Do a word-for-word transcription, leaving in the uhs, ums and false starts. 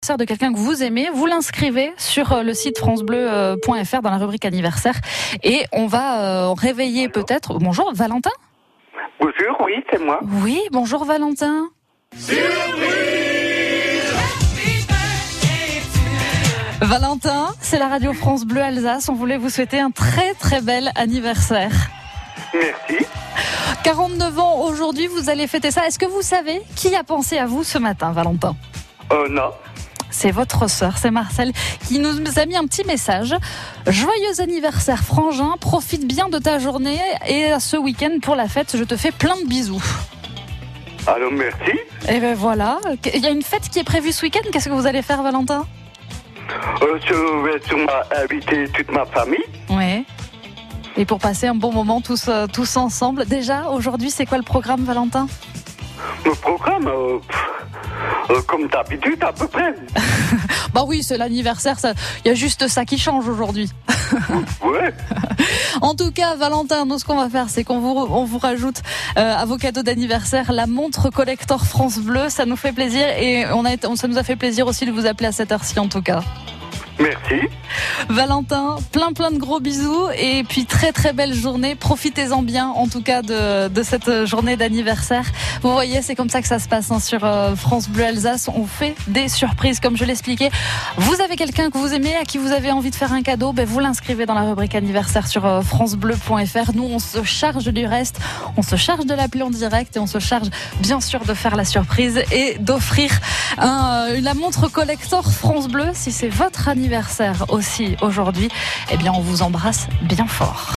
De quelqu'un que vous aimez, vous l'inscrivez sur le site francebleu point f r dans la rubrique anniversaire et on va euh, réveiller peut-être... Bonjour Valentin. Bonjour, oui, c'est moi. Oui, bonjour Valentin. Surprise. Valentin, c'est la radio France Bleu Alsace. On voulait vous souhaiter un très très bel anniversaire. Merci. quarante-neuf ans aujourd'hui, vous allez fêter ça. Est-ce que vous savez qui a pensé à vous ce matin, Valentin ? Euh, non. C'est votre sœur, c'est Marcel, qui nous a mis un petit message. Joyeux anniversaire, frangin. Profite bien de ta journée et ce week-end pour la fête. Je te fais plein de bisous. Alors, merci. Et ben voilà. Il y a une fête qui est prévue ce week-end. Qu'est-ce que vous allez faire, Valentin ? euh, Je vais sûrement inviter toute ma famille. Oui. Et pour passer un bon moment tous, euh, tous ensemble. Déjà, aujourd'hui, c'est quoi le programme, Valentin ? Le programme, euh, pff, euh, comme d'habitude, à peu près. Bah oui, c'est l'anniversaire. Il y a juste ça qui change aujourd'hui. Ouais. En tout cas, Valentin, nous, ce qu'on va faire, c'est qu'on vous, on vous rajoute euh, à vos cadeaux d'anniversaire la montre collector France Bleu. Ça nous fait plaisir et on a, on, ça nous a fait plaisir aussi de vous appeler à cette heure-ci, en tout cas. Merci. Valentin, plein plein de gros bisous et puis très très belle journée. Profitez-en bien en tout cas de, de cette journée d'anniversaire. Vous voyez, c'est comme ça que ça se passe hein, sur euh, France Bleu Alsace. On fait des surprises comme je l'expliquais. Vous avez quelqu'un que vous aimez, à qui vous avez envie de faire un cadeau, ben vous l'inscrivez dans la rubrique anniversaire sur euh, francebleu point f r. Nous, on se charge du reste. On se charge de l'appeler en direct et on se charge bien sûr de faire la surprise et d'offrir un, euh, la montre collector France Bleu si c'est votre anniversaire aussi aujourd'hui, eh bien on vous embrasse bien fort.